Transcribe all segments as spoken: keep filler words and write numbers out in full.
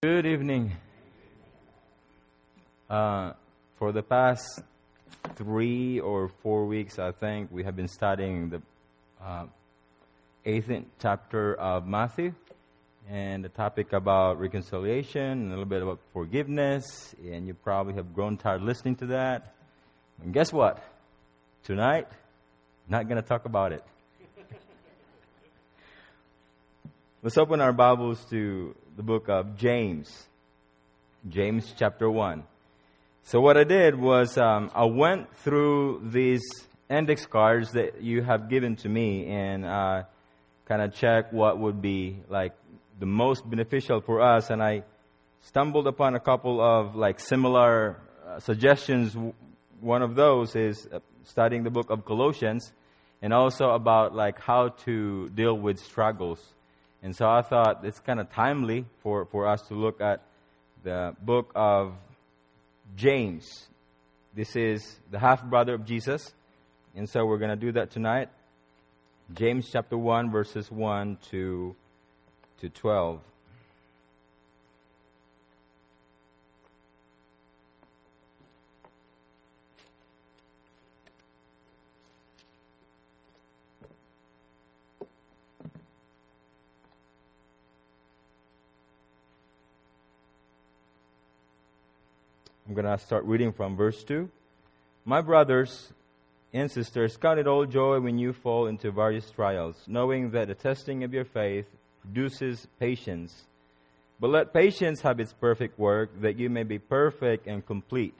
Good evening. Uh, for the past three or four weeks, I think, we have been studying the uh, eighth chapter of Matthew, and the topic about reconciliation, and a little bit about forgiveness, and you probably have grown tired listening to that. And guess what? Tonight, not going to talk about it. Let's open our Bibles to the book of James. James chapter one. So what I did was um, I went through these index cards that you have given to me and uh, kind of check what would be like the most beneficial for us. And I stumbled upon a couple of like similar uh, suggestions. One of those is uh, studying the book of Colossians, and also about like how to deal with struggles. And so I thought it's kind of timely for, for us to look at the book of James. This is the half-brother of Jesus. And so we're going to do that tonight. James chapter one, verses one to, to twelve. I'm going to start reading from verse two. My brothers and sisters, count it all joy when you fall into various trials, knowing that the testing of your faith produces patience. But let patience have its perfect work, that you may be perfect and complete,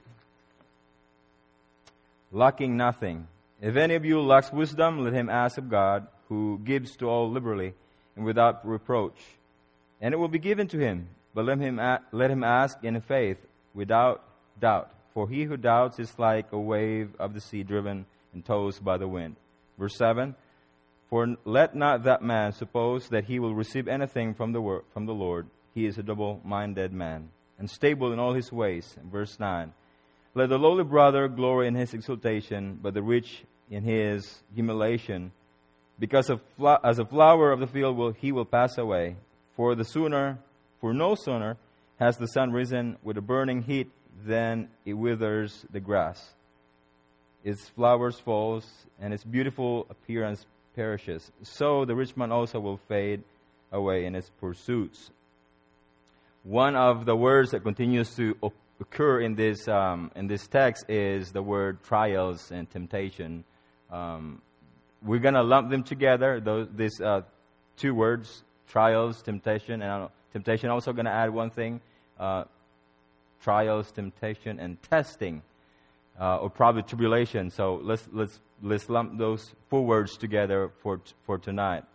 lacking nothing. If any of you lacks wisdom, let him ask of God, who gives to all liberally and without reproach, and it will be given to him. But let him a- let him ask in faith, without doubt. For he who doubts is like a wave of the sea driven and tossed by the wind. Verse seven. For let not that man suppose that he will receive anything from the wor- from the Lord. He is a double-minded man, unstable in all his ways. Verse nine. Let the lowly brother glory in his exaltation, but the rich in his humiliation. Because of fl- as a flower of the field will he will pass away. For the sooner, for no sooner has the sun risen with a burning heat, then it withers the grass. Its flowers falls, and its beautiful appearance perishes. So the rich man also will fade away in its pursuits. One of the words that continues to occur in this um, in this text is the word trials and temptation. Um, we're gonna lump them together. Those these uh, two words: trials, temptation, and uh, temptation. Also gonna add one thing. Uh, trials, temptation, and testing, uh, or probably tribulation. So let's let's let's lump those four words together for for tonight.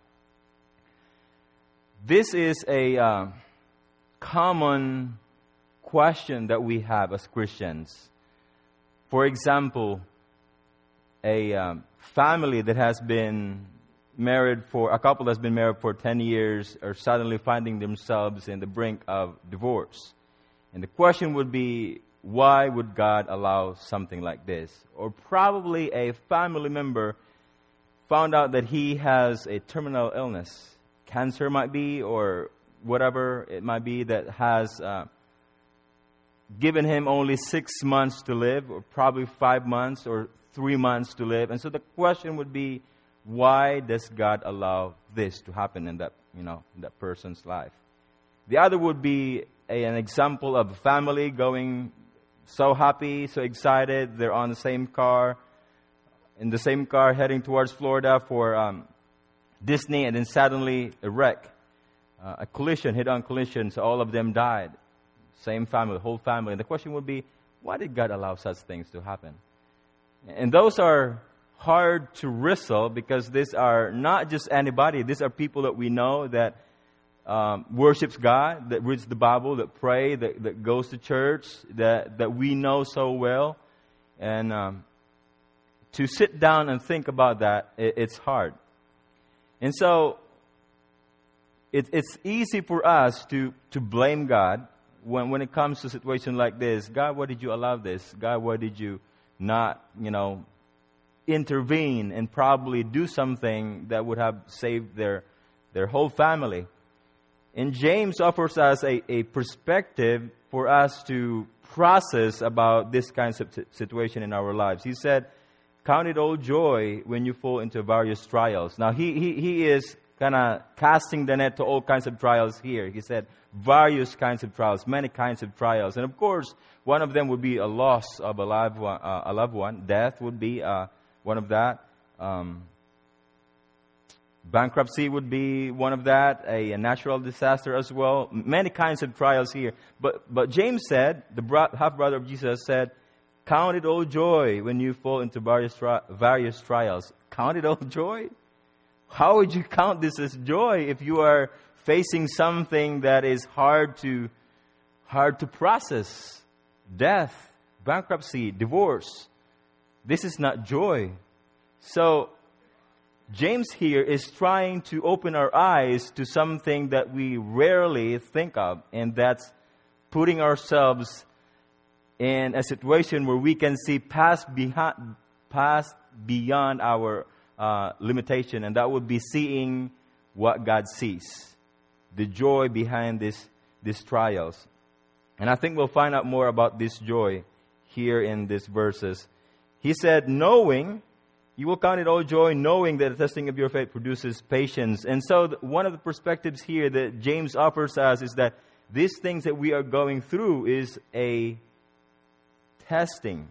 This is a uh, common question that we have as Christians. For example, a um, family that has been married for a couple that's been married for ten years are suddenly finding themselves in the brink of divorce. And the question would be, why would God allow something like this? Or probably a family member found out that he has a terminal illness. Cancer might be, or whatever it might be, that has uh, given him only six months to live, or probably five months or three months to live. And so the question would be, why does God allow this to happen in that, you know, in that person's life? The other would be a, an example of a family going so happy, so excited. They're on the same car, in the same car heading towards Florida for um, Disney, and then suddenly a wreck, uh, a collision, head-on collision, so all of them died. Same family, the whole family. And the question would be, why did God allow such things to happen? And those are hard to wrestle, because these are not just anybody. These are people that we know that um, worships God, that reads the Bible, that pray, that, that goes to church, that, that we know so well. And um, to sit down and think about that, it, it's hard. And so it, it's easy for us to, to blame God when, when it comes to a situation like this. God, why did you allow this? God, why did you not, you know, intervene and probably do something that would have saved their their whole family? And James offers us a, a perspective for us to process about this kind of situation in our lives. He said, count it all joy when you fall into various trials. Now, he, he, he is kind of casting the net to all kinds of trials here. He said, various kinds of trials, many kinds of trials. And of course, one of them would be a loss of a loved one. Uh, a loved one. Death would be uh, one of that. Um, bankruptcy would be one of that. A, a natural disaster as well. Many kinds of trials here. But but James said, the bro- half-brother of Jesus said, count it all joy when you fall into various tri- various trials. Count it all joy? How would you count this as joy if you are facing something that is hard to hard to process? Death, bankruptcy, divorce. This is not joy. So James here is trying to open our eyes to something that we rarely think of, and that's putting ourselves in a situation where we can see past behind, past beyond our uh, limitation, and that would be seeing what God sees, the joy behind this these trials. And I think we'll find out more about this joy here in these verses. He said, knowing, you will count it all joy, knowing that the testing of your faith produces patience. And so the, one of the perspectives here that James offers us is that these things that we are going through is a testing.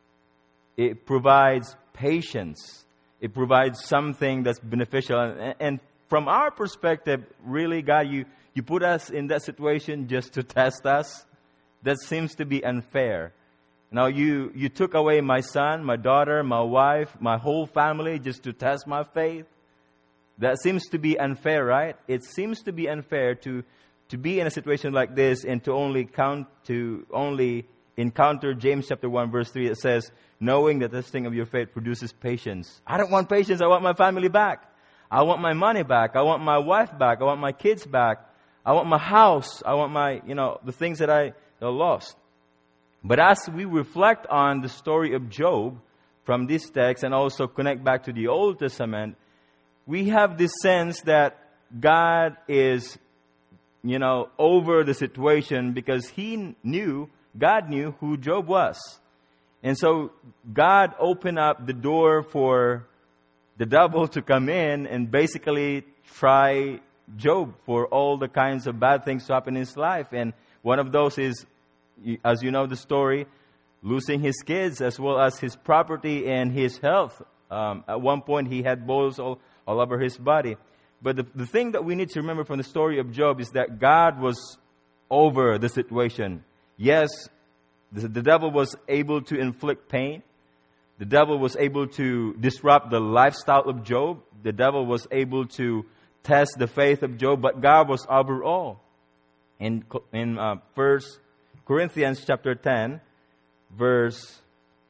It provides patience. It provides something that's beneficial. And, and from our perspective, really, God, you, you put us in that situation just to test us. That seems to be unfair. Now, you, you took away my son, my daughter, my wife, my whole family just to test my faith. That seems to be unfair, right? It seems to be unfair to, to be in a situation like this and to only count to only encounter James chapter one, verse three. It says, knowing that the testing of your faith produces patience. I don't want patience. I want my family back. I want my money back. I want my wife back. I want my kids back. I want my house. I want my, you know, the things that I lost. But as we reflect on the story of Job from this text and also connect back to the Old Testament, we have this sense that God is, you know, over the situation because He knew, God knew who Job was. And so God opened up the door for the devil to come in and basically try Job for all the kinds of bad things to happen in his life. And one of those is, as you know the story, losing his kids as well as his property and his health. Um, at one point, he had boils all, all over his body. But the, the thing that we need to remember from the story of Job is that God was over the situation. Yes, the, the devil was able to inflict pain. The devil was able to disrupt the lifestyle of Job. The devil was able to test the faith of Job. But God was over all. In, in uh, First Corinthians chapter ten, verse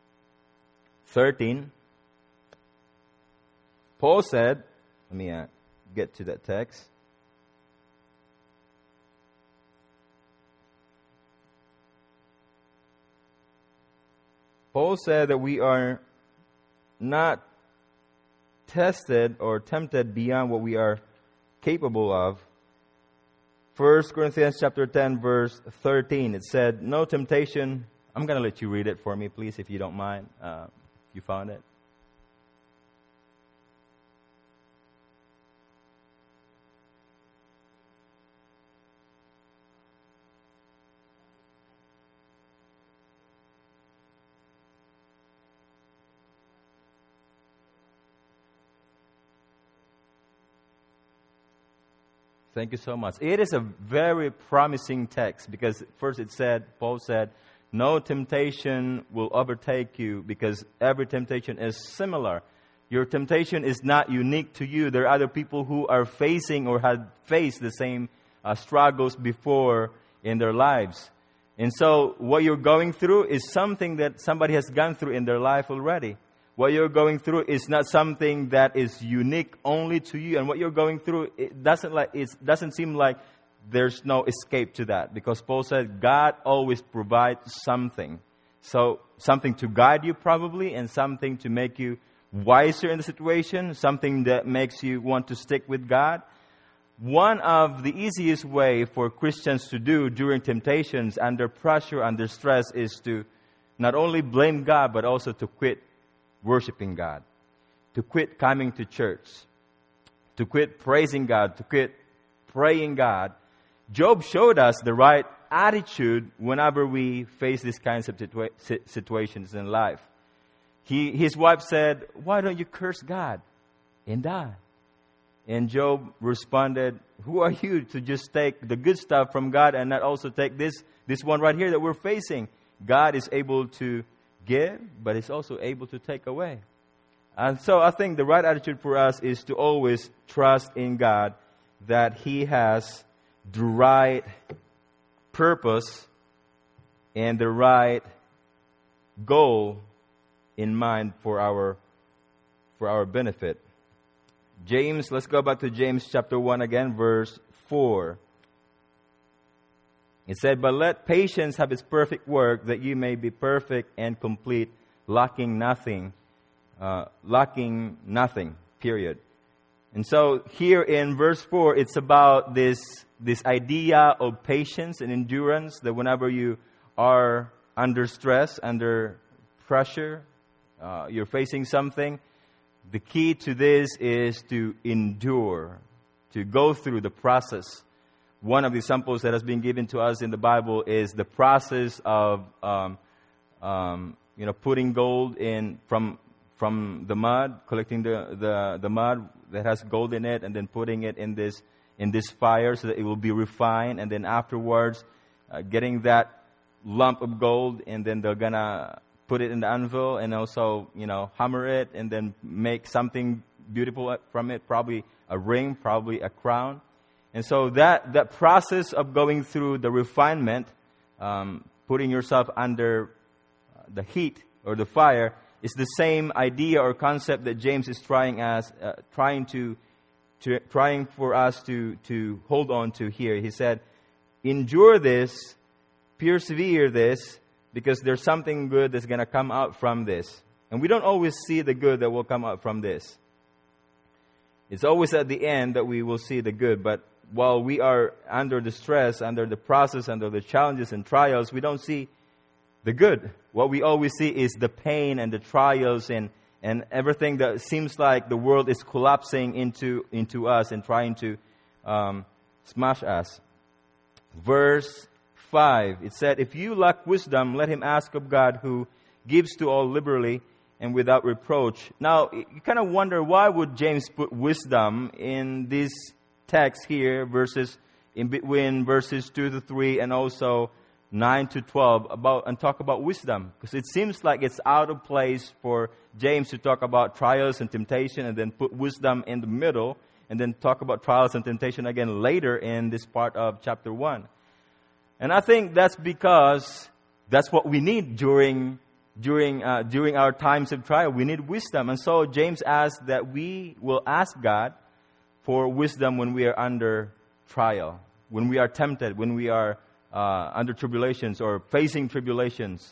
thirteen, Paul said, let me uh, get to that text. Paul said that we are not tested or tempted beyond what we are capable of. First Corinthians chapter ten, verse thirteen, it said, no temptation. I'm going to let you read it for me, please, if you don't mind. Uh, if you found it. Thank you so much. It is a very promising text because first it said, Paul said, no temptation will overtake you because every temptation is similar. Your temptation is not unique to you. There are other people who are facing or had faced the same uh, struggles before in their lives. And so what you're going through is something that somebody has gone through in their life already. What you're going through is not something that is unique only to you. And what you're going through, it doesn't like it doesn't seem like there's no escape to that. Because Paul said God always provides something. So something to guide you probably, and something to make you wiser in the situation, something that makes you want to stick with God. one of the easiest way for Christians to do during temptations, under pressure, under stress, is to not only blame God, but also to quit worshiping God, to quit coming to church, to quit praising God, to quit praying God. Job showed us the right attitude whenever we face these kinds of situa- situations in life. He, his wife said, "Why don't you curse God and die?" And Job responded, "Who are you to just take the good stuff from God and not also take this, this one right here that we're facing? God is able to give, but He's also able to take away." And so I think the right attitude for us is to always trust in God that He has the right purpose and the right goal in mind for our for our benefit. James, let's go back to James chapter one again, verse four. It said, "But let patience have its perfect work, that you may be perfect and complete, lacking nothing." Uh, lacking nothing, period. And so here in verse four, it's about this, this idea of patience and endurance, that whenever you are under stress, under pressure, uh, you're facing something, the key to this is to endure, to go through the process. One of the examples that has been given to us in the Bible is the process of, um, um, you know, putting gold in from from the mud, collecting the, the, the mud that has gold in it, and then putting it in this in this fire so that it will be refined, and then afterwards uh, getting that lump of gold, and then they're gonna put it in the anvil and also, you know, hammer it and then make something beautiful from it, probably a ring, probably a crown. And so that, that process of going through the refinement, um, putting yourself under the heat or the fire, is the same idea or concept that James is trying as uh, trying to, to trying for us to to hold on to here. He said, "Endure this, persevere this, because there's something good that's going to come out from this." And we don't always see the good that will come out from this. It's always at the end that we will see the good. But while we are under the stress, under the process, under the challenges and trials, we don't see the good. What we always see is the pain and the trials and, and everything that seems like the world is collapsing into, into us and trying to um, smash us. Verse five, it said, "If you lack wisdom, let him ask of God, who gives to all liberally and without reproach." Now, you kind of wonder, why would James put wisdom in this text here, verses in between verses two to three and also nine to twelve, about and talk about wisdom? Because it seems like it's out of place for James to talk about trials and temptation and then put wisdom in the middle and then talk about trials and temptation again later in this part of chapter one. And I think that's because that's what we need during during uh, during our times of trial. We need wisdom. And so James asks that we will ask God for wisdom when we are under trial, when we are tempted, when we are uh, under tribulations or facing tribulations.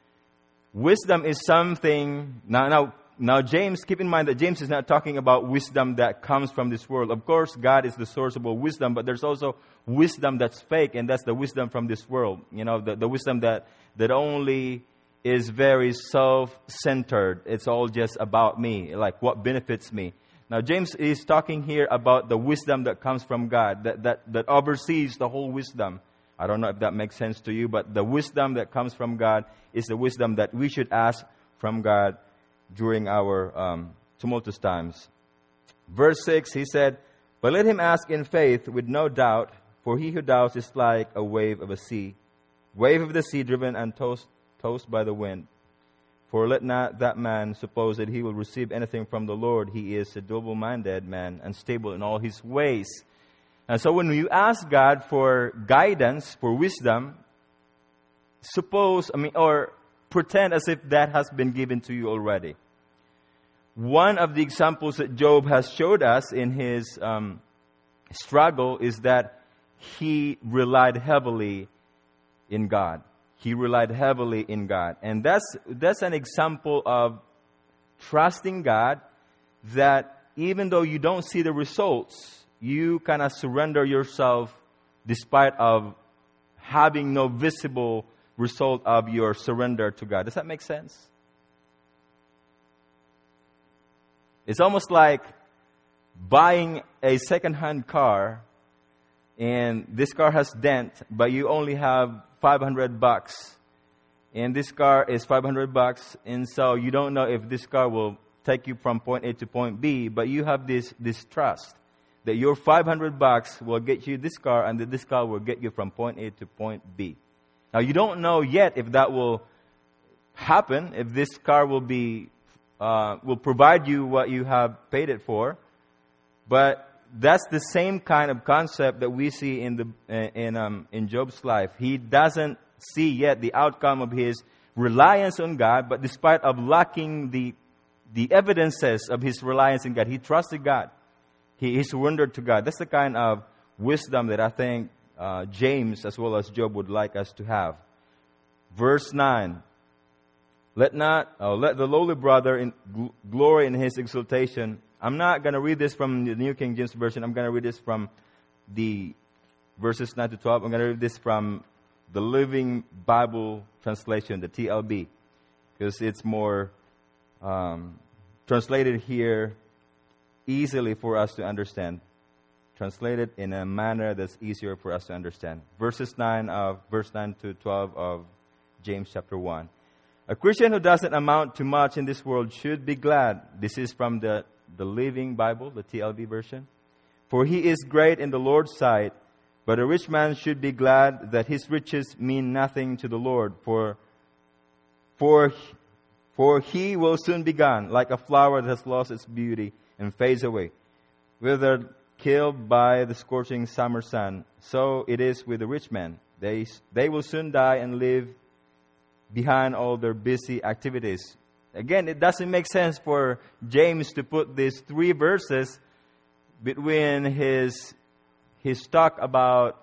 Wisdom is something... Now, now, now, James, keep in mind that James is not talking about wisdom that comes from this world. Of course, God is the source of all wisdom, but there's also wisdom that's fake, and that's the wisdom from this world. You know, the, the wisdom that, that only is very self-centered. It's all just about me, like what benefits me. Now, James is talking here about the wisdom that comes from God, that, that, that oversees the whole wisdom. I don't know if that makes sense to you, but the wisdom that comes from God is the wisdom that we should ask from God during our um, tumultuous times. Verse six, he said, "But let him ask in faith with no doubt, for he who doubts is like a wave of a sea, wave of the sea driven and tossed, tossed by the wind. For let not that man suppose that he will receive anything from the Lord. He is a double-minded man, unstable in all his ways." And so when you ask God for guidance, for wisdom, suppose, I mean, or pretend as if that has been given to you already. One of the examples that Job has showed us in his um, struggle is that he relied heavily in God. He relied heavily in God. And that's that's an example of trusting God, that even though you don't see the results, you kind of surrender yourself despite of having no visible result of your surrender to God. Does that make sense? It's almost like buying a second-hand car, and this car has dent, but you only have five hundred bucks. And this car is five hundred bucks, and so you don't know if this car will take you from point A to point B, but you have this, this trust that your five hundred bucks will get you this car, and that this car will get you from point A to point B. Now, you don't know yet if that will happen, if this car will be uh, will provide you what you have paid it for, but that's the same kind of concept that we see in the in um, in Job's life. He doesn't see yet the outcome of his reliance on God, but despite of lacking the the evidences of his reliance in God, he trusted God. He, he surrendered to God. That's the kind of wisdom that I think uh, James as well as Job would like us to have. Verse nine. Let not uh, let the lowly brother in, gl- glory in his exaltation. I'm not going to read this from the New King James Version. I'm going to read this from the verses nine to twelve. I'm going to read this from the Living Bible Translation, the T L B, because it's more um, translated here easily for us to understand. Translated in a manner that's easier for us to understand. Verses nine of verse nine to twelve of James chapter one. A Christian who doesn't amount to much in this world should be glad. This is from the, the Living Bible, the T L B version. For he is great in the Lord's sight, but a rich man should be glad that his riches mean nothing to the Lord. For, for, for he will soon be gone, like a flower that has lost its beauty and fades away, withered, killed by the scorching summer sun. So it is with the rich man. They, they will soon die and live behind all their busy activities. Again, it doesn't make sense for James to put these three verses between his his talk about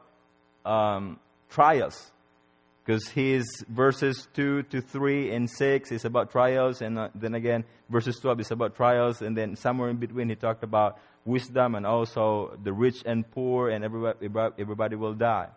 um, trials, because his verses two to three and six is about trials, and uh, then again verses twelve is about trials, and then somewhere in between he talked about wisdom and also the rich and poor, and everybody everybody will die.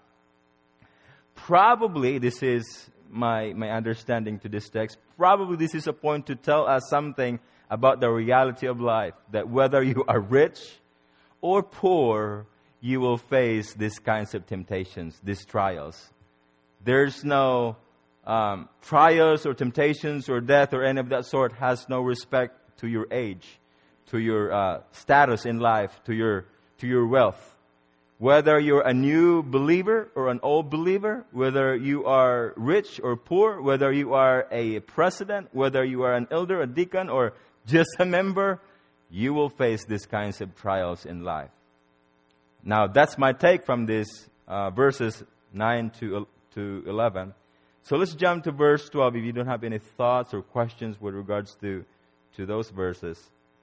Probably this is my my understanding to this text. Probably this is a point to tell us something about the reality of life, that whether you are rich or poor, you will face these kinds of temptations, these trials. There's no um, trials or temptations or death or any of that sort has no respect to your age, to your uh, status in life, to your to your wealth. Whether you're a new believer or an old believer, whether you are rich or poor, whether you are a president, whether you are an elder, a deacon, or just a member, you will face these kinds of trials in life. Now, that's my take from these uh, verses nine to eleven. So let's jump to verse twelve if you don't have any thoughts or questions with regards to, to those verses.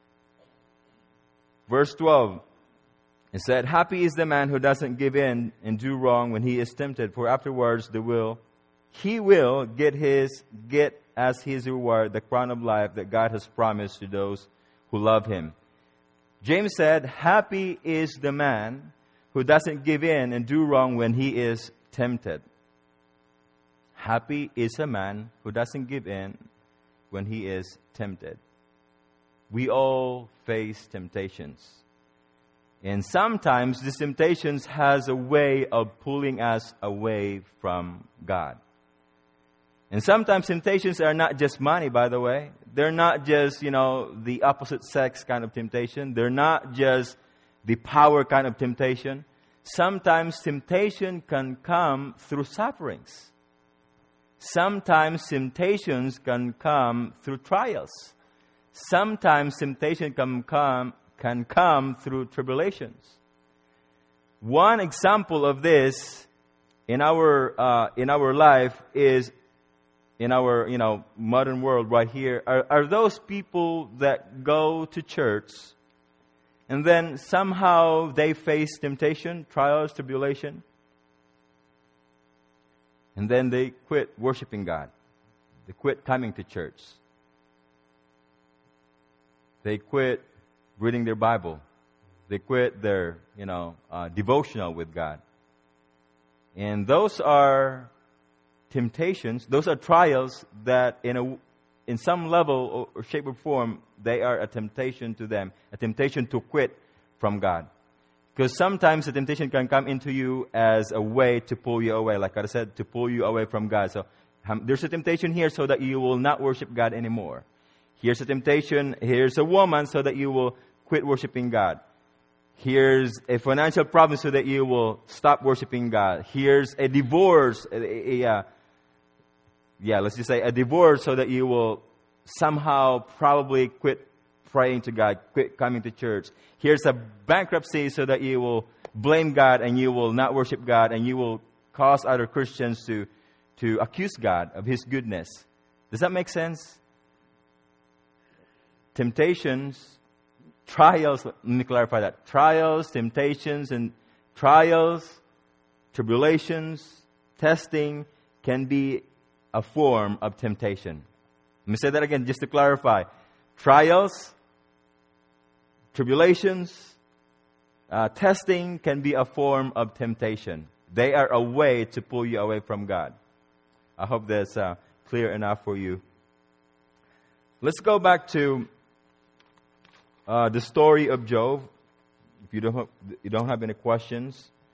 Verse twelve. It said, happy is the man who doesn't give in and do wrong when he is tempted, for afterwards the will, he will get his get as his reward the crown of life that God has promised to those who love him. James said, happy is the man who doesn't give in and do wrong when he is tempted. Happy is a man who doesn't give in when he is tempted. We all face temptations. And sometimes these temptations has a way of pulling us away from God. And sometimes temptations are not just money, by the way. They're not just, you know, the opposite sex kind of temptation. They're not just the power kind of temptation. Sometimes temptation can come through sufferings. Sometimes temptations can come through trials. Sometimes temptation can come can come through tribulations. One example of this in our uh, in our life is in our you know modern world right here are, are those people that go to church and then somehow they face temptation, trials, tribulation, and then they quit worshiping God. They quit coming to church. They quit reading their Bible. They quit their, you know, uh, devotional with God. And those are temptations. Those are trials that in a, in some level or shape or form, they are a temptation to them. A temptation to quit from God. Because sometimes the temptation can come into you as a way to pull you away. Like I said, to pull you away from God. So um, there's a temptation here so that you will not worship God anymore. Here's a temptation. Here's a woman so that you will quit worshiping God. Here's a financial problem so that you will stop worshiping God. Here's a divorce. A, a, a, yeah, let's just say a divorce so that you will somehow probably quit praying to God, quit coming to church. Here's a bankruptcy so that you will blame God and you will not worship God and you will cause other Christians to, to accuse God of His goodness. Does that make sense? Temptations, trials, let me clarify that. Trials, temptations, and trials, tribulations, testing can be a form of temptation. Let me say that again just to clarify. Trials, tribulations, uh, testing can be a form of temptation. They are a way to pull you away from God. I hope that's uh, clear enough for you. Let's go back to Uh, the story of Job. If you don't have, you don't have any questions.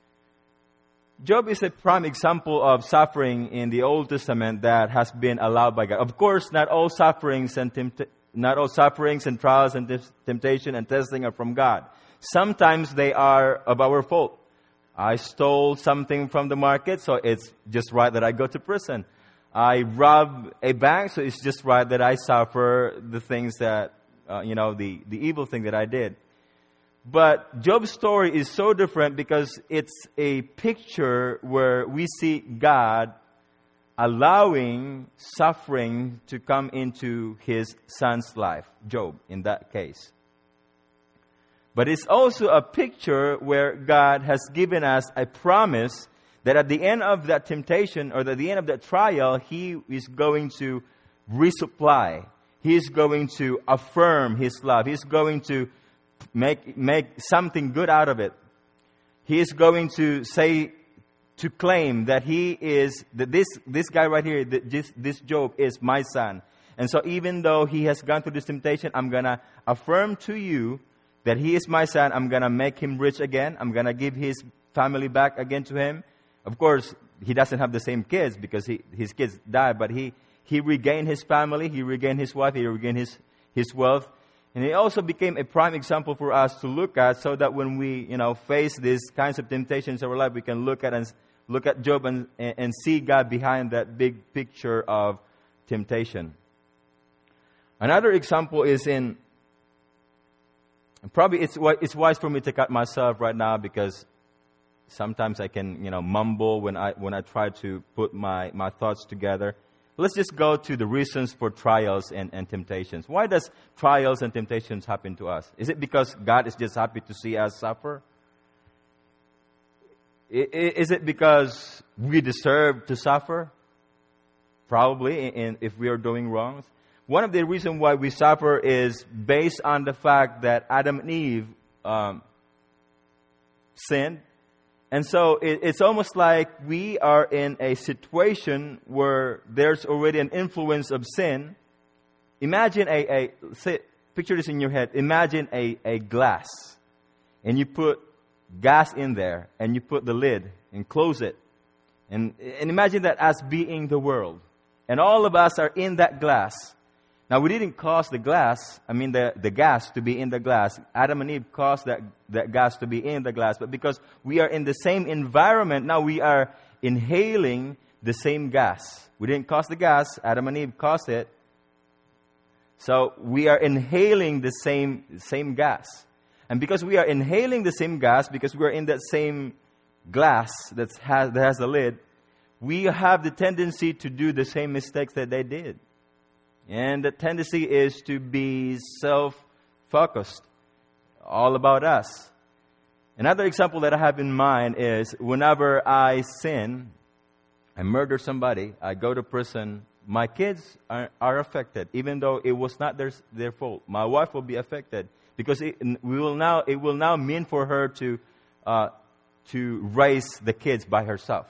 Job is a prime example of suffering in the Old Testament that has been allowed by God. Of course, not all sufferings and tempt- not all sufferings and trials and t- temptation and testing are from God. Sometimes they are of our fault. I stole something from the market, so it's just right that I go to prison. I robbed a bank, so it's just right that I suffer the things that Uh, you know, the, the evil thing that I did. But Job's story is so different because it's a picture where we see God allowing suffering to come into his son's life, Job, in that case. But it's also a picture where God has given us a promise that at the end of that temptation or at the end of that trial, He is going to resupply. He is going to affirm His love. He is going to make make something good out of it. He is going to say, to claim that He is, that this this guy right here, that this, this Job is my son. And so even though he has gone through this temptation, I'm going to affirm to you that he is my son. I'm going to make him rich again. I'm going to give his family back again to him. Of course, he doesn't have the same kids because he, his kids died, but he He regained his family, he regained his wife, he regained his, his wealth. And he also became a prime example for us to look at so that when we, you know, face these kinds of temptations in our life, we can look at and look at Job and, and see God behind that big picture of temptation. Another example is in, probably it's, it's wise for me to cut myself right now because sometimes I can, you know, mumble when I, when I try to put my, my thoughts together. Let's just go to the reasons for trials and, and temptations. Why does trials and temptations happen to us? Is it because God is just happy to see us suffer? Is it because we deserve to suffer? Probably, in, if we are doing wrongs. One of the reasons why we suffer is based on the fact that Adam and Eve um, sinned. And so it, it's almost like we are in a situation where there's already an influence of sin. Imagine a, a say, picture this in your head. Imagine a, a glass. And you put gas in there. And you put the lid and close it. And, and imagine that as being the world. And all of us are in that glass. Now, we didn't cause the glass, I mean the, the gas to be in the glass. Adam and Eve caused that, that gas to be in the glass. But because we are in the same environment, now we are inhaling the same gas. We didn't cause the gas, Adam and Eve caused it. So we are inhaling the same, same gas. And because we are inhaling the same gas, because we are in that same glass that has, that has a lid, we have the tendency to do the same mistakes that they did. And the tendency is to be self-focused, all about us. Another example that I have in mind is whenever I sin, I murder somebody, I go to prison, my kids are, are affected, even though it was not their, their fault. My wife will be affected because it, we will now it will now mean for her to uh, to raise the kids by herself.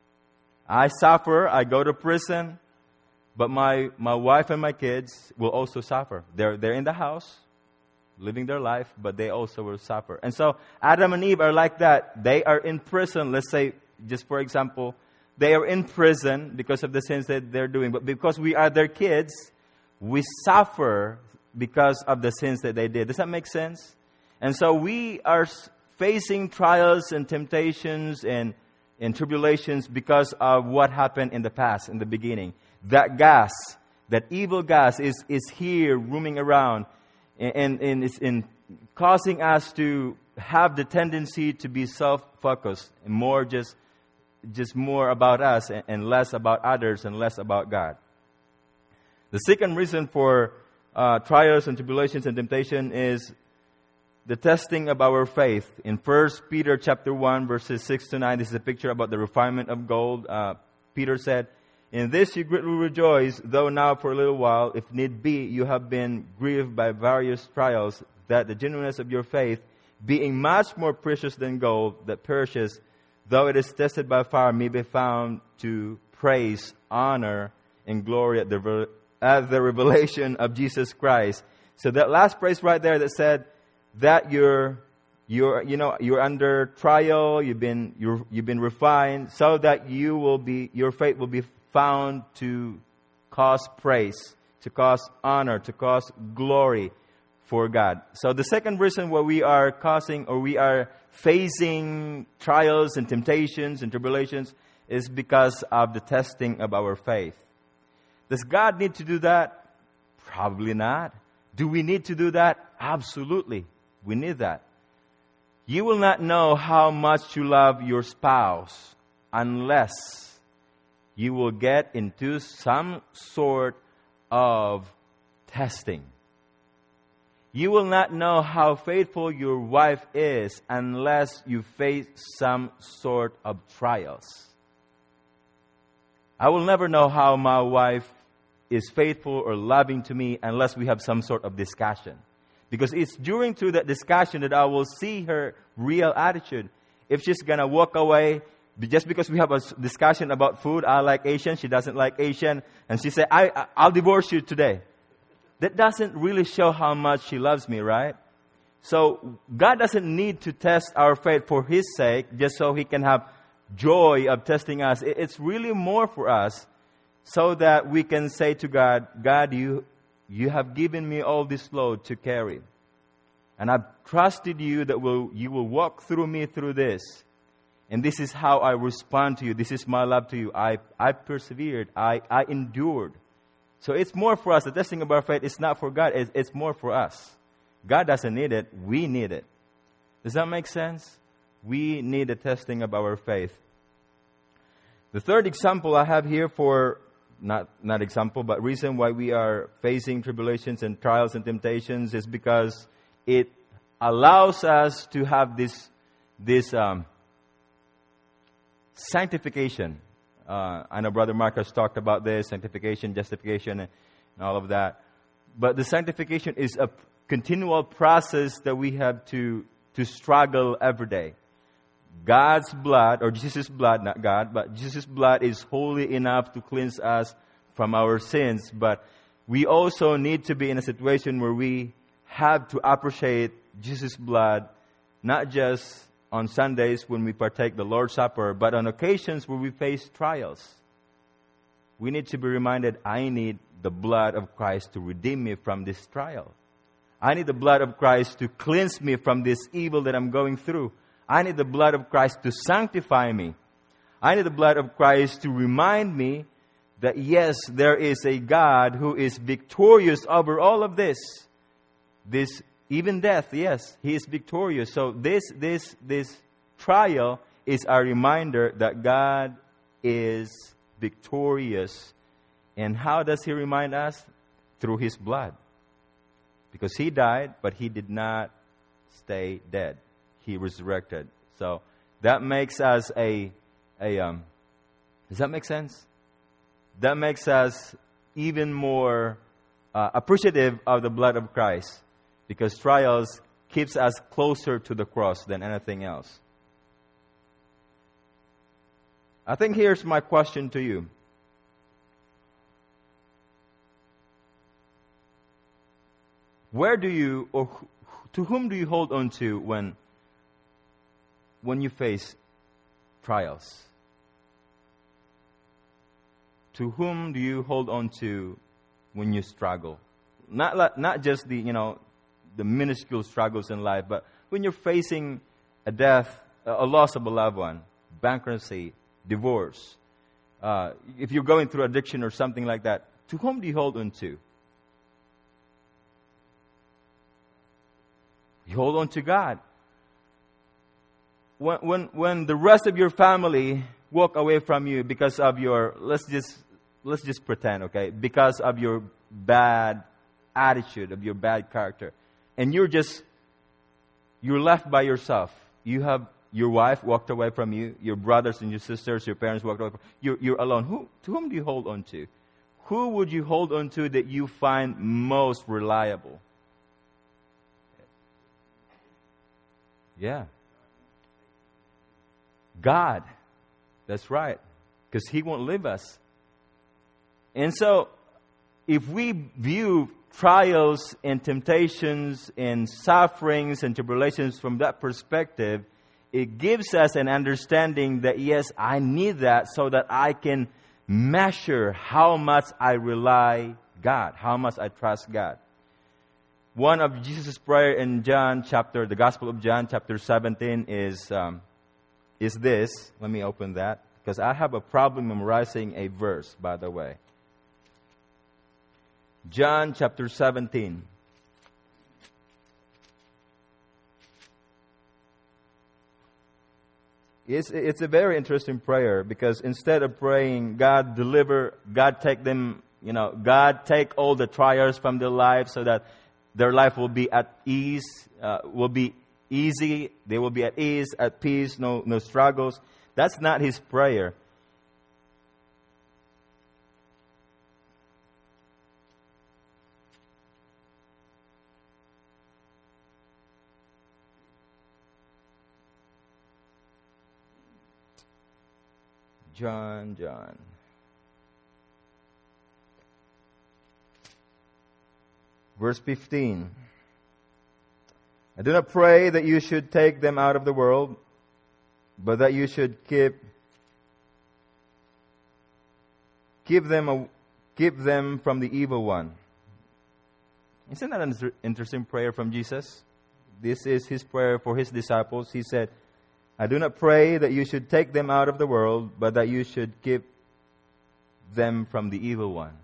I suffer. I go to prison, but my my wife and my kids will also suffer. They're they're in the house, living their life, but they also will suffer. And so Adam and Eve are like that. They are in prison. Let's say, just for example, they are in prison because of the sins that they're doing. But because we are their kids, we suffer because of the sins that they did. Does that make sense? And so we are facing trials and temptations and, and tribulations because of what happened in the past, in the beginning. That gas, that evil gas is, is here roaming around and, and is in causing us to have the tendency to be self-focused and more just, just more about us and, and less about others and less about God. The second reason for uh, trials and tribulations and temptation is the testing of our faith. In First Peter chapter one, verses six to nine, this is a picture about the refinement of gold. Uh, Peter said, "In this you greatly rejoice, though now for a little while, if need be, you have been grieved by various trials, that the genuineness of your faith, being much more precious than gold that perishes, though it is tested by fire, may be found to praise, honor, and glory at the at the revelation of Jesus Christ." So that last phrase right there that said that you're you're you know you're under trial, you've been you're, you've been refined, so that you will be your faith will be found to cause praise, to cause honor, to cause glory for God. So the second reason why we are causing or we are facing trials and temptations and tribulations is because of the testing of our faith. Does God need to do that? Probably not. Do we need to do that? Absolutely. We need that. You will not know how much you love your spouse unless you will get into some sort of testing. You will not know how faithful your wife is unless you face some sort of trials. I will never know how my wife is faithful or loving to me unless we have some sort of discussion. Because it's during through that discussion that I will see her real attitude. If she's going to walk away just because we have a discussion about food, I like Asian, she doesn't like Asian, and she said, I, I, I'll divorce you today. That doesn't really show how much she loves me, right? So God doesn't need to test our faith for His sake, just so He can have joy of testing us. It's really more for us so that we can say to God, God, you, you have given me all this load to carry. And I've trusted you that will, you will walk through me through this. And this is how I respond to you. This is my love to you. I, I persevered. I, I endured. So it's more for us. The testing of our faith is not for God. It's, it's more for us. God doesn't need it. We need it. Does that make sense? We need the testing of our faith. The third example I have here for, not, not example, but reason why we are facing tribulations and trials and temptations is because it allows us to have this, this um, sanctification. Uh, I know Brother Marcus talked about this, sanctification, justification, and all of that. But the sanctification is a continual process that we have to, to struggle every day. God's blood, or Jesus' blood, not God, but Jesus' blood is holy enough to cleanse us from our sins. But we also need to be in a situation where we have to appreciate Jesus' blood, not just on Sundays when we partake the Lord's Supper, but on occasions where we face trials. We need to be reminded, I need the blood of Christ to redeem me from this trial. I need the blood of Christ to cleanse me from this evil that I'm going through. I need the blood of Christ to sanctify me. I need the blood of Christ to remind me that yes, there is a God who is victorious over all of this. This, even death, yes, He is victorious. So this, this, this trial is a reminder that God is victorious. And how does He remind us? Through His blood. Because He died, but He did not stay dead. He resurrected. So that makes us a, a um, does that make sense? That makes us even more uh, appreciative of the blood of Christ. because trials keeps us closer to the cross than anything else. I think here's my question to you. Where do you, or to whom do you hold on to when, when you face trials? To whom do you hold on to when you struggle? Not not just the, you know, the minuscule struggles in life, but when you're facing a death, a loss of a loved one, bankruptcy, divorce, uh, if you're going through addiction or something like that, to whom do you hold on to? You hold on to God. When, when, when the rest of your family walk away from you because of your, let's just, let's just pretend, okay, because of your bad attitude, of your bad character, and you're just, you're left by yourself. You have your wife walked away from you, your brothers and your sisters, your parents walked away from you. You're, you're alone. Who, to whom do you hold on to? Who would you hold on to that you find most reliable? Yeah. God. That's right. Because He won't leave us. And so, if we view trials and temptations and sufferings and tribulations from that perspective, it gives us an understanding that, yes, I need that so that I can measure how much I rely God, how much I trust God. One of Jesus' prayer in John chapter, the Gospel of John chapter seventeen is um, is this. Let me open that because I have a problem memorizing a verse, by the way. John chapter seventeen. It's, it's a very interesting prayer because instead of praying, God deliver, God take them, you know, God take all the trials from their life so that their life will be at ease, uh, will be easy. They will be at ease, at peace, no, no struggles. That's not His prayer. John, John. Verse fifteen. I do not pray that you should take them out of the world, but that you should keep keep them a, keep them from the evil one. Isn't that an interesting prayer from Jesus? This is His prayer for His disciples. He said, I do not pray that you should take them out of the world, but that you should keep them from the evil one.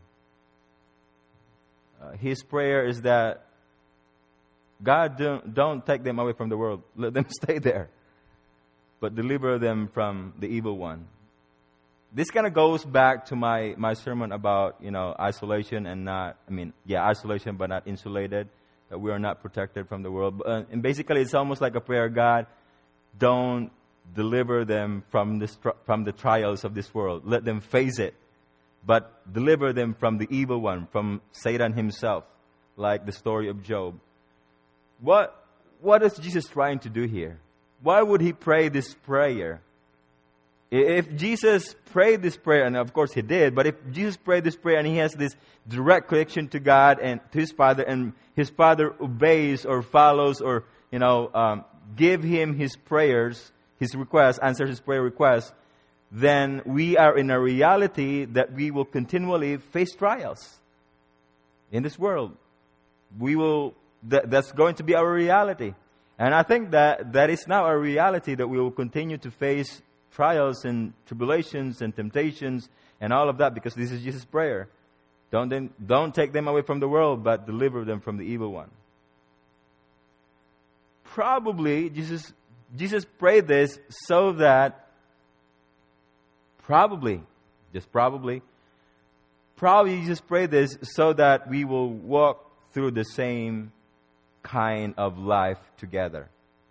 Uh, his prayer is that God, don't, don't take them away from the world. Let them stay there. But deliver them from the evil one. This kind of goes back to my, my sermon about, you know, isolation and not, I mean, yeah, isolation but not insulated. That we are not protected from the world. Uh, and basically it's almost like a prayer, God, don't deliver them from, this, from the trials of this world. Let them face it. But deliver them from the evil one, from Satan himself, like the story of Job. What what is Jesus trying to do here? Why would He pray this prayer? If Jesus prayed this prayer, and of course He did, but if Jesus prayed this prayer and He has this direct connection to God and to His Father, and His Father obeys or follows or, you know, um, give Him His prayers, His requests, answers His prayer requests, then we are in a reality that we will continually face trials in this world. We will, that, that's going to be our reality. And I think that that is now our reality, that we will continue to face trials and tribulations and temptations and all of that, because this is Jesus' prayer. Don't, then, don't take them away from the world, but deliver them from the evil one. Probably Jesus, Jesus prayed this so that Probably, just probably, probably Jesus prayed this so that we will walk through the same kind of life together.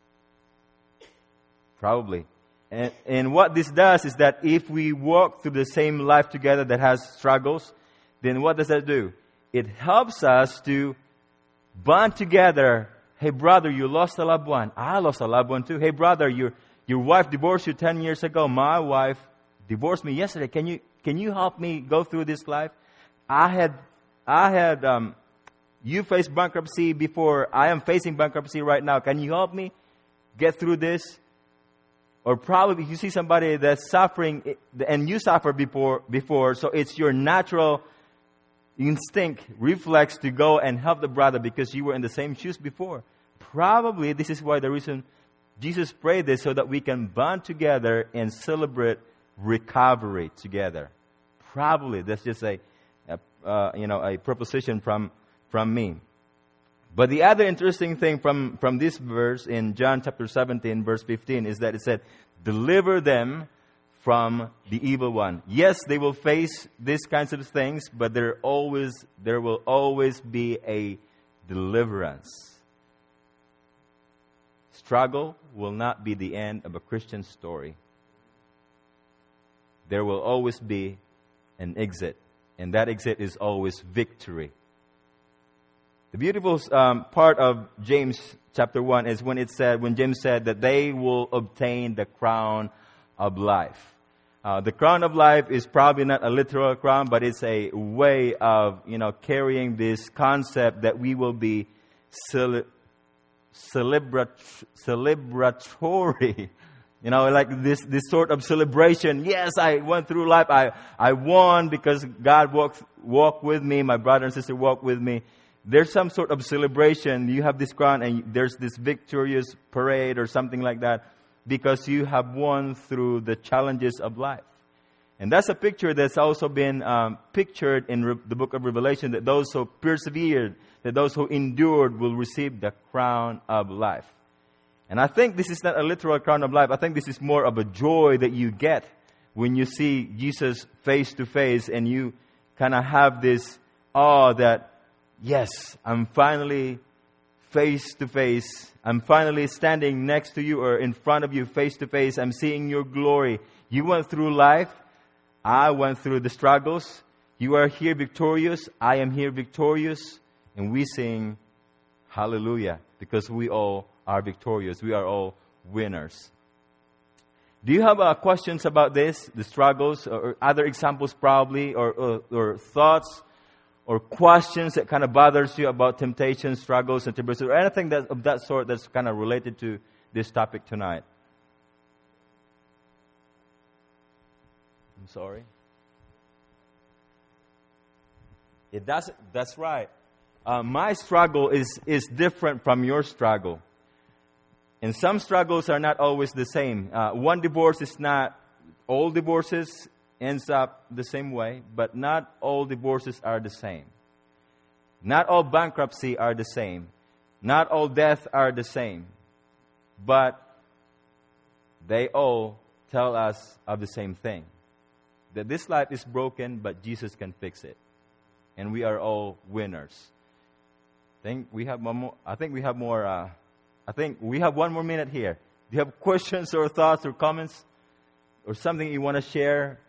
Probably. And, and what this does is that if we walk through the same life together that has struggles, then what does that do? It helps us to bond together. Hey, brother, you lost a loved one. I lost a loved one too. Hey, brother, your your wife divorced you ten years ago. My wife divorced me yesterday. Can you can you help me go through this life? I had I had um, you faced bankruptcy before. I am facing bankruptcy right now. Can you help me get through this? Or probably you see somebody that's suffering and you suffered before before, so it's your natural instinct, reflex to go and help the brother because you were in the same shoes before. Probably this is why the reason Jesus prayed this, so that we can bond together and celebrate recovery together. Probably that's just a, a uh, you know a proposition from from me. But the other interesting thing from from this verse in John chapter seventeen verse fifteen is that it said, "Deliver them from the evil one." Yes, they will face these kinds of things, but there always there will always be a deliverance. Struggle will not be the end of a Christian story. There will always be an exit, and that exit is always victory. The beautiful um, part of James chapter one is when it said, when James said that they will obtain the crown of life. Uh, the crown of life is probably not a literal crown, but it's a way of, you know, carrying this concept that we will be cele- celebrat- celebratory. You know, like this, this sort of celebration. Yes, I went through life. I, I won because God walked, walked with me. My brother and sister walked with me. There's some sort of celebration. You have this crown and there's this victorious parade or something like that because you have won through the challenges of life. And that's a picture that's also been um, pictured in Re- the book of Revelation, that those who persevered, that those who endured will receive the crown of life. And I think this is not a literal crown of life. I think this is more of a joy that you get when you see Jesus face to face and you kind of have this awe that, yes, I'm finally face to face. I'm finally standing next to you or in front of you face to face. I'm seeing your glory. You went through life. I went through the struggles. You are here victorious. I am here victorious. And we sing hallelujah because we all are victorious. We are all winners. Do you have uh, questions about this, the struggles, or, or other examples probably, or, or, or thoughts? Or questions that kind of bothers you about temptation, struggles, and tribulations, or anything that, of that sort that's kind of related to this topic tonight? I'm sorry. It does. That's right. Uh, my struggle is is different from your struggle, and some struggles are not always the same. Uh, one divorce is not all divorces. Ends up the same way, but not all divorces are the same. Not all bankruptcy are the same. Not all death are the same. But they all tell us of the same thing. That this life is broken, but Jesus can fix it. And we are all winners. I think we have one more, I think we have more, uh, I think we have one more minute here. Do you have questions or thoughts or comments? Or something you want to share?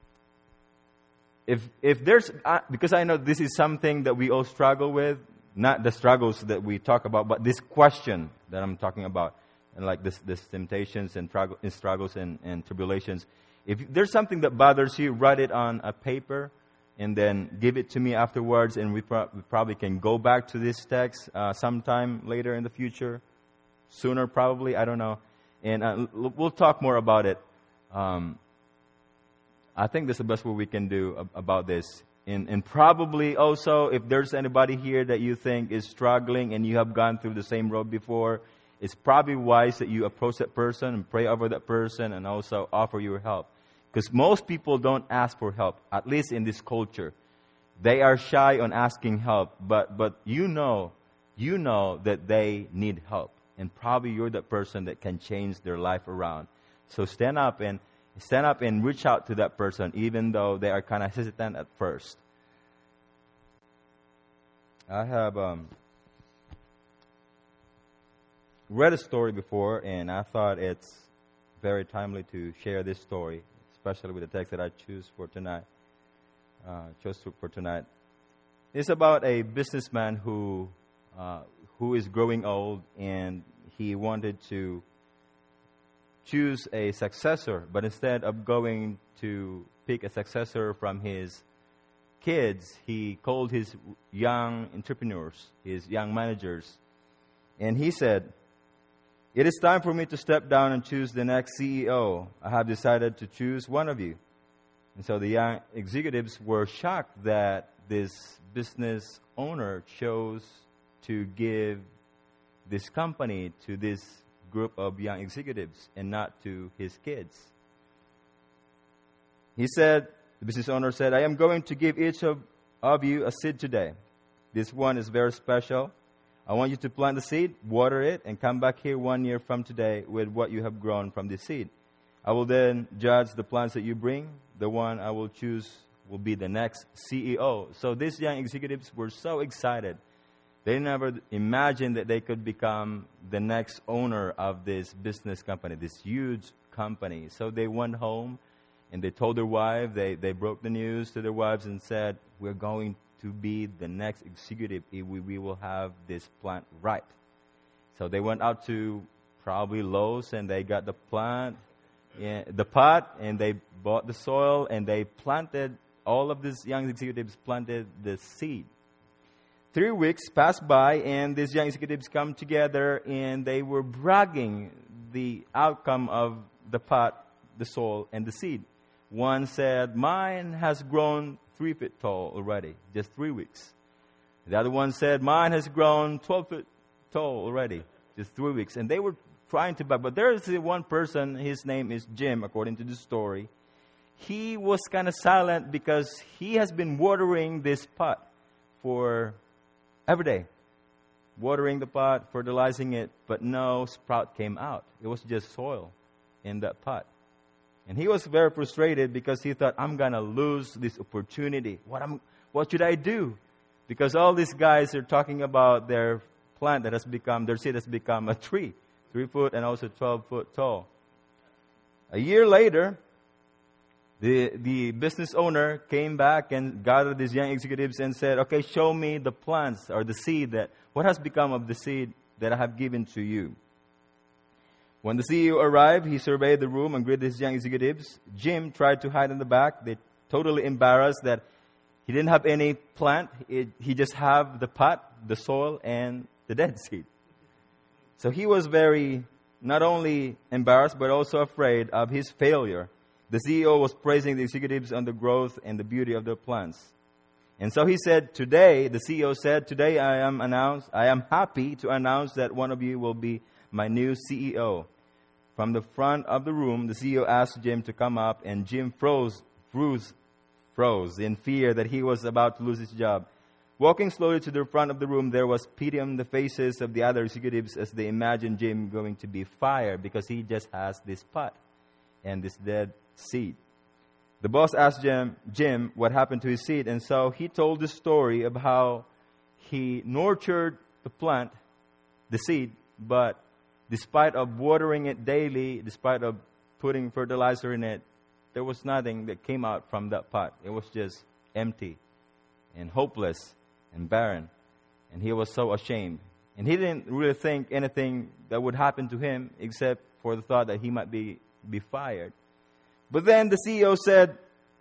If if there's, uh, because I know this is something that we all struggle with, not the struggles that we talk about, but this question that I'm talking about, and like this, this temptations and, trug- and struggles and, and tribulations. If there's something that bothers you, write it on a paper and then give it to me afterwards, and we, pro- we probably can go back to this text uh, sometime later in the future, sooner probably, I don't know. And uh, we'll talk more about it. Um, I think that's the best way we can do about this. And, and probably also, if there's anybody here that you think is struggling and you have gone through the same road before, it's probably wise that you approach that person and pray over that person and also offer your help. Because most people don't ask for help, at least in this culture. They are shy on asking help, but, but you know, you know that they need help. And probably you're the person that can change their life around. So stand up and Stand up and reach out to that person, even though they are kind of hesitant at first. I have um, read a story before, and I thought it's very timely to share this story, especially with the text that I choose for tonight. Uh, chose for tonight. It's about a businessman who uh, who is growing old, and he wanted to choose a successor. But instead of going to pick a successor from his kids, he called his young entrepreneurs, his young managers, and he said, "It is time for me to step down and choose the next C E O. I have decided to choose one of you." And so the young executives were shocked that this business owner chose to give this company to this group of young executives and not to his kids. He said, the business owner said, "I am going to give each of, of you a seed today. This one is very special. I want you to plant the seed, water it, and come back here one year from today with what you have grown from this seed. I will then judge the plants that you bring. The one I will choose will be the next C E O." So these young executives were so excited. They never imagined that they could become the next owner of this business company, this huge company. So they went home and they told their wife, they, they broke the news to their wives and said, "We're going to be the next executive if we, we will have this plant right." So they went out to probably Lowe's and they got the plant, in the pot, and they bought the soil and they planted, all of these young executives planted the seed. Three weeks passed by and these young executives come together and they were bragging the outcome of the pot, the soil, and the seed. One said, "Mine has grown three feet tall already, just three weeks. The other one said, "Mine has grown twelve feet tall already, just three weeks." And they were trying to buy. But there is one person, his name is Jim, according to the story. He was kind of silent because he has been watering this pot for every day. Watering the pot, fertilizing it, but no sprout came out. It was just soil in that pot. And he was very frustrated because he thought, "I'm going to lose this opportunity. What am, what should I do?" Because all these guys are talking about their plant that has become, their seed has become a tree, three foot and also twelve foot tall. A year later, the the business owner came back and gathered these young executives and said, "Okay, show me the plants or the seed that, what has become of the seed that I have given to you." When the C E O arrived, he surveyed the room and greeted his young executives. Jim tried to hide in the back. They totally embarrassed that he didn't have any plant. It, he just had the pot, the soil, and the dead seed. So he was very, not only embarrassed, but also afraid of his failure. The C E O was praising the executives on the growth and the beauty of their plants. And so he said, today, the C E O said, "Today I am announced, I am happy to announce that one of you will be my new C E O." From the front of the room, the C E O asked Jim to come up, and Jim froze, froze, froze in fear that he was about to lose his job. Walking slowly to the front of the room, there was pity on the faces of the other executives as they imagined Jim going to be fired because he just has this pot and this dead seed. The boss asked Jim, Jim what happened to his seed, and so he told the story of how he nurtured the plant, the seed, but despite of watering it daily, despite of putting fertilizer in it, there was nothing that came out from that pot. It was just empty and hopeless and barren. And he was so ashamed. And he didn't really think anything that would happen to him except for the thought that he might be, be fired. But then the C E O said,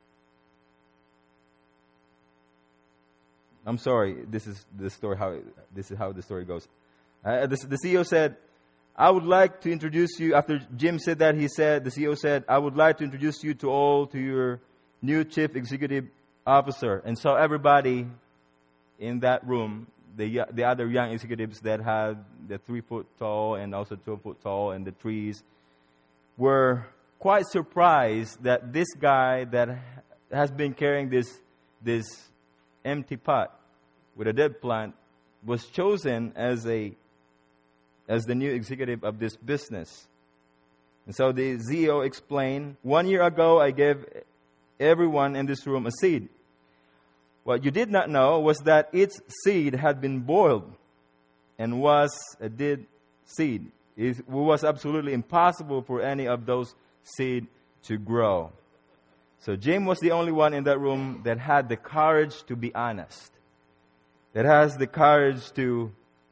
I'm sorry, this is the story how this is how the story goes. Uh, the, the C E O said, "I would like to introduce you," after Jim said that, he said, the C E O said, "I would like to introduce you to all to your new chief executive officer." And so everybody in that room, the the other young executives that had the three foot tall and also twelve foot tall and the trees, were quite surprised that this guy that has been carrying this this empty pot with a dead plant was chosen as a as the new executive of this business. And so the C E O explained, "One year ago, I gave everyone in this room a seed. What you did not know was that its seed had been boiled and was a dead seed. It was absolutely impossible for any of those seed to grow." So Jim was the only one in that room that had the courage to be honest, that has the courage to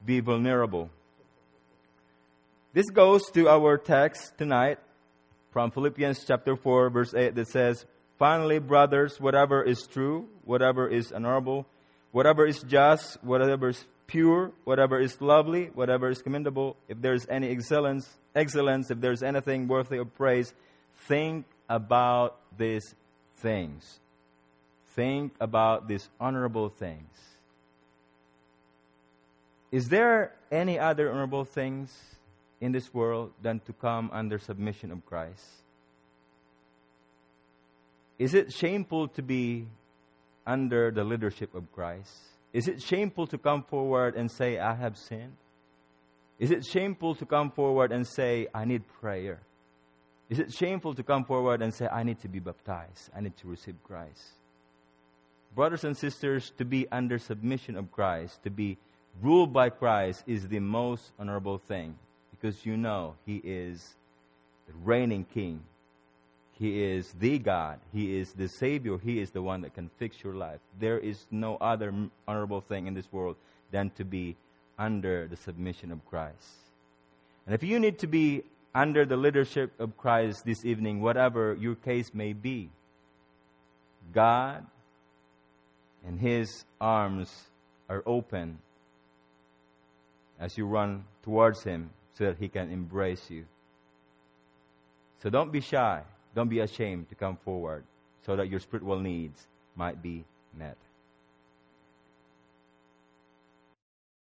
be vulnerable. This goes to our text tonight from Philippians chapter four, verse eight, that says, "Finally, brothers, whatever is true, whatever is honorable, whatever is just, whatever is pure, whatever is lovely, whatever is commendable, if there is any excellence, excellence, if there is anything worthy of praise, think about these things." Think about these honorable things. Is there any other honorable things in this world than to come under submission of Christ? Is it shameful to be under the leadership of Christ? Is it shameful to come forward and say, "I have sinned"? Is it shameful to come forward and say, "I need prayer"? Is it shameful to come forward and say, "I need to be baptized. I need to receive Christ"? Brothers and sisters, to be under submission of Christ, to be ruled by Christ, is the most honorable thing. Because you know, He is the reigning King. He is the God. He is the Savior. He is the one that can fix your life. There is no other honorable thing in this world than to be under the submission of Christ. And if you need to be under the leadership of Christ this evening, whatever your case may be, God and His arms are open as you run towards Him so that He can embrace you. So don't be shy. Don't be ashamed to come forward so that your spiritual needs might be met.